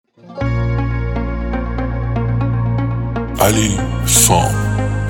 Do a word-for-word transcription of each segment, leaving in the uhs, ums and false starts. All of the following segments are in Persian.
علی سام.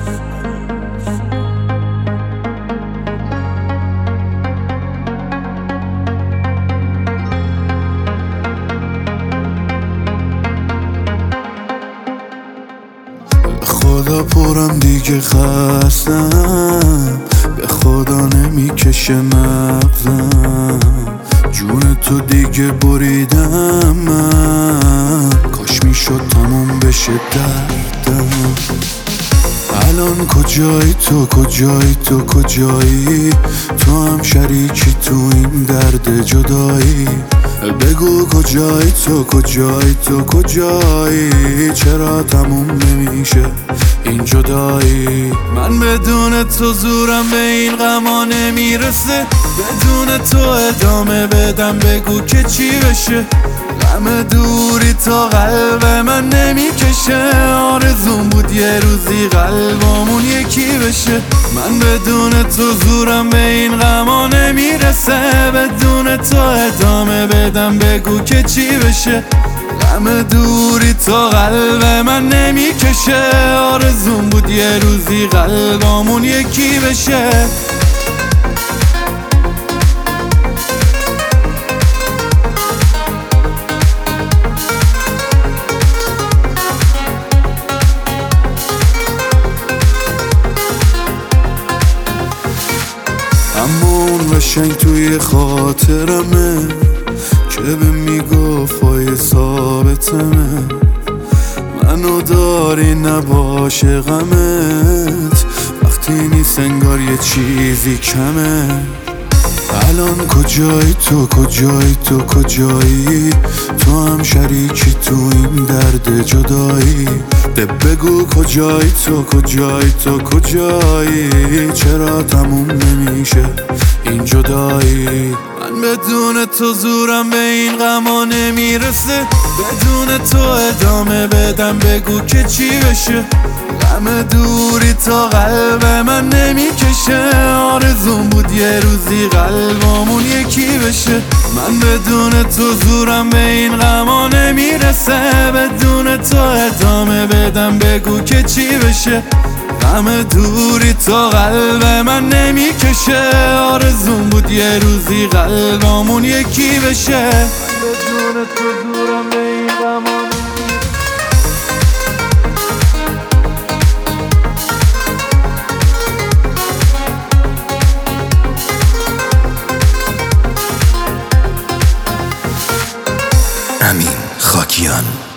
خدا پرم دیگه خستم، به خدا نمیکشه مغزم، جون تو دیگه بریدم من، کاش میشد تموم بشه دردم. الان کجایی تو، کجایی تو، کجایی تو، هم شریکی تو این درد جدایی. بگو کجایی تو، کجایی تو، کجایی چرا تموم نمیشه این جدایی. من بدون تو زورم به این غما نمیرسه، بدون تو ادامه بدم بگو که چی بشه. غم دوری تا قلب من نمیکشه، آرزون بود یه روزی قلبمون یکی بشه. من بدون تو زورم به این غما نمیرسه، بدون تو ادامه بدم بگو که چی بشه. غم دوری تا قلب من نمیکشه، آرزون بود یه روزی قلبمون یکی بشه. اما اون قشنگ توی خاطرمه که به میگفت ثابتمه، منو داری نباشه غمت، وقتی نیست انگار یه چیزی کمه. الان کجایی تو، کجایی تو، کجایی تو، هم شریکی تو این درد جدایی. ده بگو کجایی تو، کجایی تو، کجایی چرا تموم نمیشه این جدایی. من بدون تو زورم به این غما نمیرسه، بدون تو ادامه بدم بگو که چی بشه. غم دوری تا قلب من نمیکشه، آرزون بود یه روزی قلبمون یکی بشه. من بدون تو زورم به این غما نمیرسه، بدون تو ادامه بدم بگو که چی بشه. غم دوری تا قلب من نمیکشه، آرزون بود یه روزی قلبمون یکی بشه. بدون تو زورم به این غما امین خاکیان.